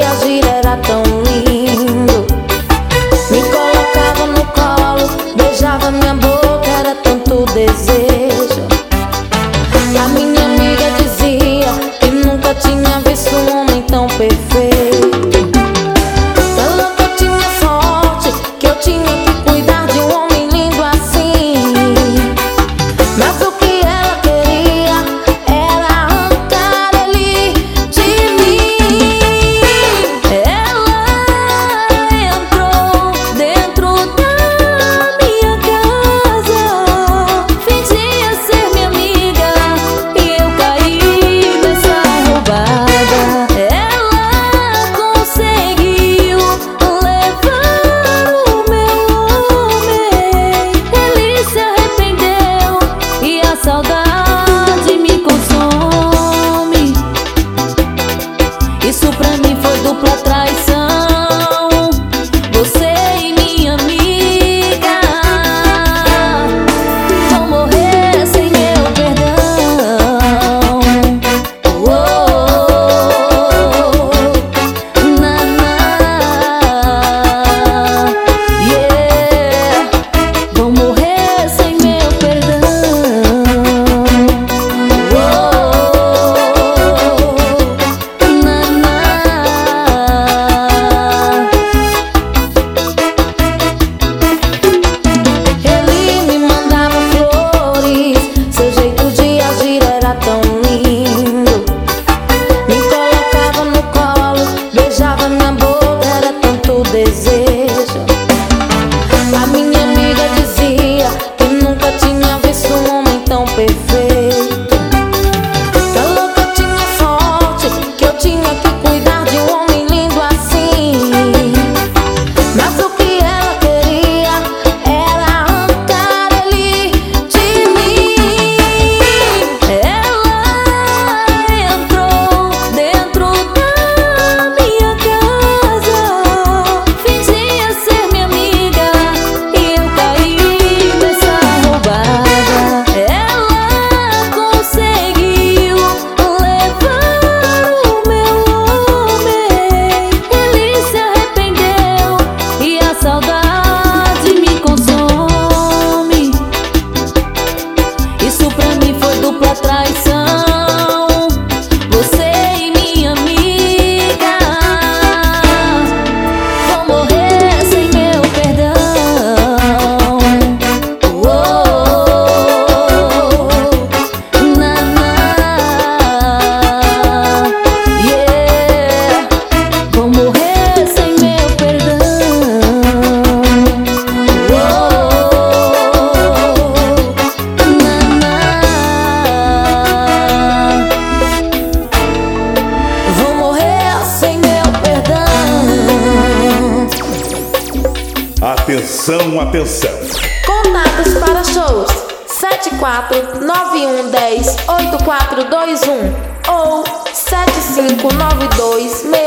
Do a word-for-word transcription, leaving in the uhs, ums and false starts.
agir era tão lindo. Me colocava no colo, beijava minha boca, era tanto desejo. A minha amiga dizia que nunca tinha visto um homem tão perfeito. Ela que eu tinha sorte, que eu tinha que cuidar de um homem lindo assim. Mas o que ela queria era arrancar ele de mim. Ela entrou dentro da minha casa, fingia ser minha amiga e eu caí nessa roubada. Ela conseguiu levar o meu homem. Ele se arrependeu e a saudade me consome. Isso pra mim foi dupla traição. Você e minha amiga vão morrer sem meu perdão. Oh, na, na, yeah. Vão morrer sem meu perdão. Oh, na, na. Ele me mandava flores, seu jeito de agir era tão lindo. Me colocava no colo, beijava minha boca, era tanto desejo. A minha amiga dizia que nunca tinha visto um homem tão perfeito. Falou que eu tinha sorte, que eu tinha que cuidar de um homem lindo assim. Mas o que ela queria era arrancar ele de mim. Ela entrou dentro da minha casa, fingia ser minha amiga e eu caí nessa roubada. Ela conseguiu levar o meu homem. Ele se arrependeu e a saudade me consome. Isso pra mim foi dupla traição. Você e minha amiga vão morrer sem meu perdão. Oh, na, na, yeah. Vão morrer sem meu perdão. Oh, na, na. Vão morrer sem meu perdão. Atenção, atenção. Contatos para shows: sete quatro nove um um zero oito quatro dois um ou sete cinco nove dois seis